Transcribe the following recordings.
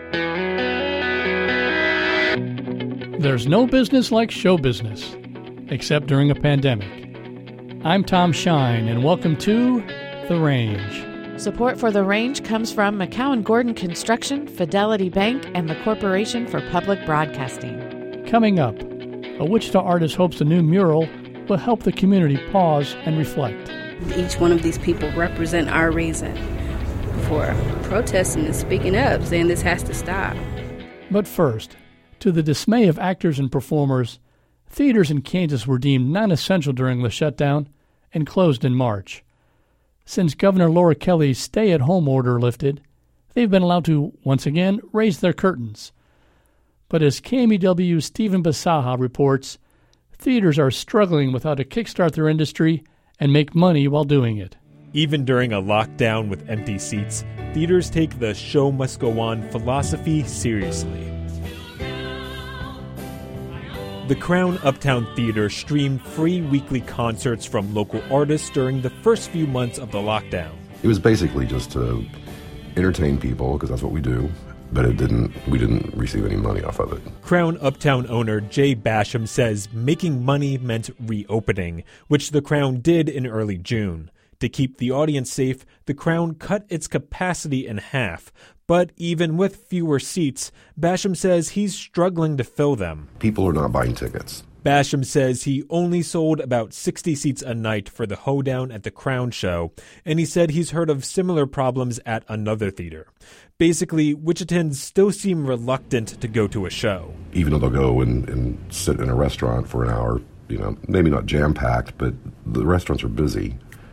There's no business like show business, except during a pandemic. I'm Tom Shine, and welcome to The Range. Support for The Range comes from McCowan Gordon Construction, Fidelity Bank, and the Corporation for Public Broadcasting. Coming up, a Wichita artist hopes the new mural will help the community pause and reflect. Each one of these people represent our reason for protesting and speaking up, saying this has to stop. But first, to the dismay of actors and performers, theaters in Kansas were deemed non-essential during the shutdown and closed in March. Since Governor Laura Kelly's stay-at-home order lifted, they've been allowed to, once again, raise their curtains. But as KMEW's Stephen Basaha reports, theaters are struggling with how to kickstart their industry and make money while doing it. Even during a lockdown with empty seats, theaters take the show must go on philosophy seriously. The Crown Uptown Theater streamed free weekly concerts from local artists during the first few months of the lockdown. It was basically just to entertain people, because that's what we do, but we didn't receive any money off of it. Crown Uptown owner Jay Basham says making money meant reopening, which the Crown did in early June. To keep the audience safe, the Crown cut its capacity in half. But even with fewer seats, Basham says he's struggling to fill them. People are not buying tickets. Basham says he only sold about 60 seats a night for the hoedown at the Crown show, and he said he's heard of similar problems at another theater. Basically, Wichitans still seem reluctant to go to a show. Even though they'll go and sit in a restaurant for an hour, maybe not jam-packed, but the restaurants are busy.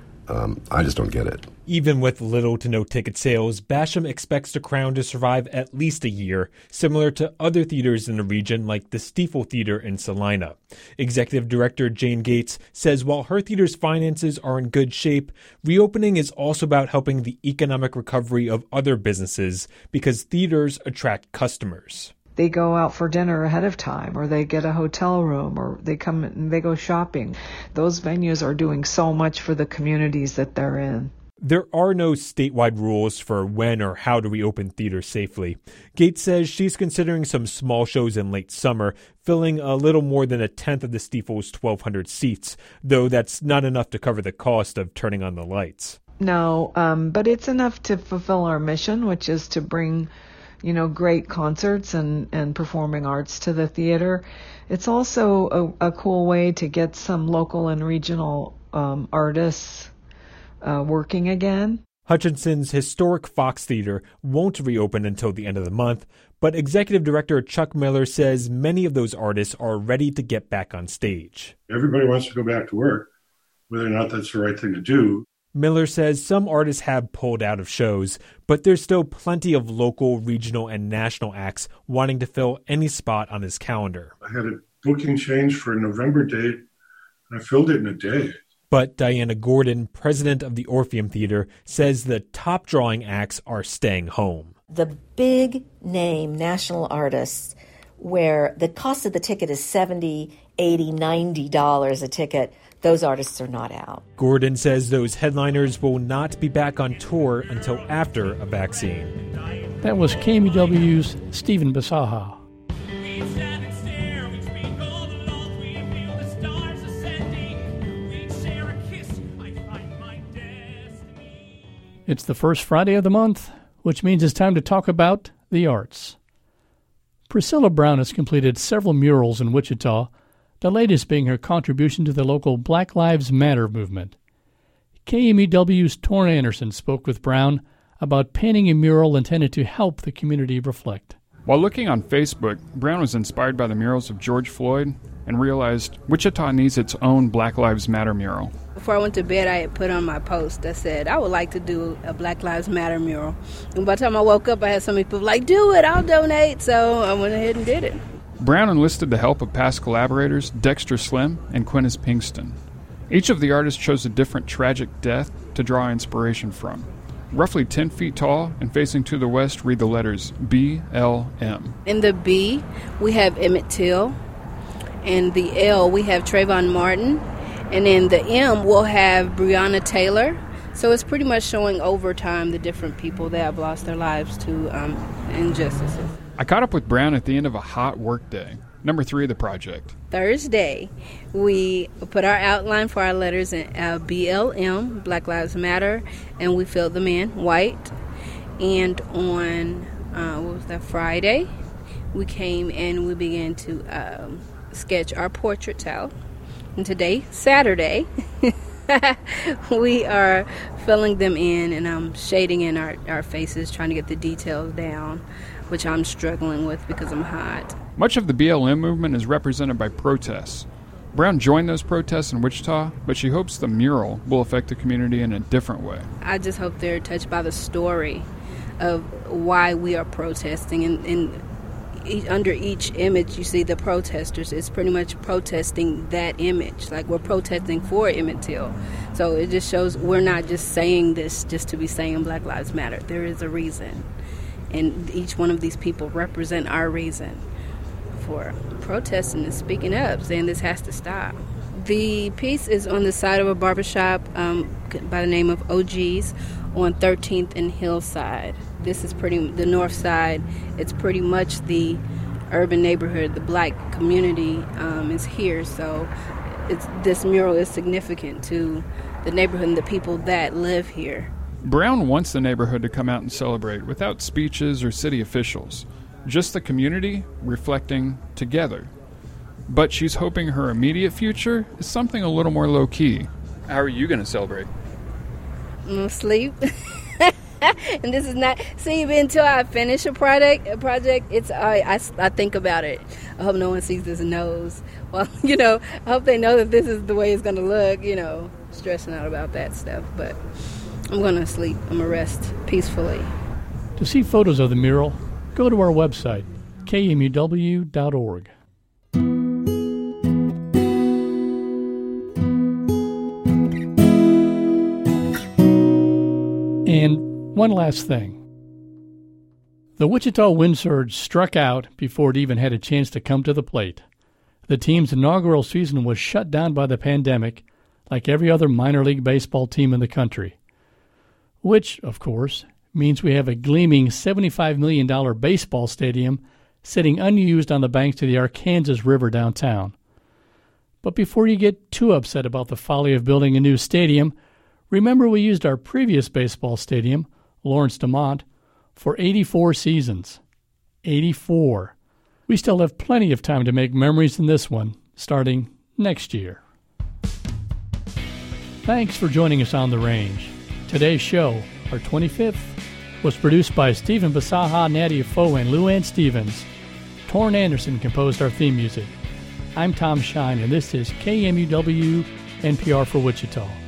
I just don't get it. Even with little to no ticket sales, Basham expects the Crown to survive at least a year, similar to other theaters in the region like the Stiefel Theater in Salina. Executive Director Jane Gates says while her theater's finances are in good shape, reopening is also about helping the economic recovery of other businesses because theaters attract customers. They go out for dinner ahead of time, or they get a hotel room, or they come and they go shopping. Those venues are doing so much for the communities that they're in. There are no statewide rules for when or how to reopen theaters safely. Gates says she's considering some small shows in late summer, filling a little more than a tenth of the Stiefel's 1,200 seats, though that's not enough to cover the cost of turning on the lights. No, but it's enough to fulfill our mission, which is to bring great concerts and performing arts to the theater. It's also a cool way to get some local and regional artists working again. Hutchinson's historic Fox Theater won't reopen until the end of the month, but Executive Director Chuck Miller says many of those artists are ready to get back on stage. Everybody wants to go back to work, whether or not that's the right thing to do. Miller says some artists have pulled out of shows, but there's still plenty of local, regional, and national acts wanting to fill any spot on his calendar. I had a booking change for a November date, and I filled it in a day. But Diana Gordon, president of the Orpheum Theater, says the top drawing acts are staying home. The big name national artists, where the cost of the ticket is $70, $80, $90 a ticket, those artists are not out. Gordon says those headliners will not be back on tour until after a vaccine. That was KMEW's Stephen Basaha. It's the first Friday of the month, which means it's time to talk about the arts. Priscilla Brown has completed several murals in Wichita, the latest being her contribution to the local Black Lives Matter movement. KMEW's Torrin Anderson spoke with Brown about painting a mural intended to help the community reflect. While looking on Facebook, Brown was inspired by the murals of George Floyd and realized Wichita needs its own Black Lives Matter mural. Before I went to bed, I had put on my post that said, I would like to do a Black Lives Matter mural. And by the time I woke up, I had so many people like, do it, I'll donate. So I went ahead and did it. Brown enlisted the help of past collaborators Dexter Slim and Quintus Pinkston. Each of the artists chose a different tragic death to draw inspiration from. Roughly 10 feet tall and facing to the west read the letters BLM. In the B, we have Emmett Till. In the L, we have Trayvon Martin. And in the M, we'll have Breonna Taylor. So it's pretty much showing over time the different people that have lost their lives to injustices. I caught up with Brown at the end of a hot work day, number 3 of the project. Thursday, we put our outline for our letters in BLM, Black Lives Matter, and we filled them in white. And on, Friday, we came and we began to sketch our portraits out. And today, Saturday, we are filling them in, and I'm shading in our faces, trying to get the details down, which I'm struggling with because I'm hot. Much of the BLM movement is represented by protests. Brown joined those protests in Wichita, but she hopes the mural will affect the community in a different way. I just hope they're touched by the story of why we are protesting, and under each image you see the protesters. It's pretty much protesting that image, like we're protesting for Emmett Till. So it just shows we're not just saying this just to be saying Black Lives Matter. There is a reason, and each one of these people represent our reason for protesting and speaking up, saying this has to stop. The piece is on the side of a barbershop by the name of OG's on 13th and Hillside. This is the north side. It's pretty much the urban neighborhood. The black community is here, so this mural is significant to the neighborhood and the people that live here. Brown wants the neighborhood to come out and celebrate without speeches or city officials, just the community reflecting together. But she's hoping her immediate future is something a little more low-key. How are you going to celebrate? I'm going to sleep. And this is not... See, until I finish a project, it's I think about it. I hope no one sees this and knows. Well, I hope they know that this is the way it's going to look, stressing out about that stuff. But I'm going to sleep. I'm going to rest peacefully. To see photos of the mural, go to our website, kmuw.org. And one last thing. The Wichita Wind Surge struck out before it even had a chance to come to the plate. The team's inaugural season was shut down by the pandemic, like every other minor league baseball team in the country. Which, of course, means we have a gleaming $75 million baseball stadium sitting unused on the banks of the Arkansas River downtown. But before you get too upset about the folly of building a new stadium, remember we used our previous baseball stadium, Lawrence Demont, for 84 seasons. 84. We still have plenty of time to make memories in this one, starting next year. Thanks for joining us on The Range. Today's show, our 25th, was produced by Stephen Basaha, Nadia Foe, and Lou Ann Stevens. Torrin Anderson composed our theme music. I'm Tom Shine, and this is KMUW NPR for Wichita.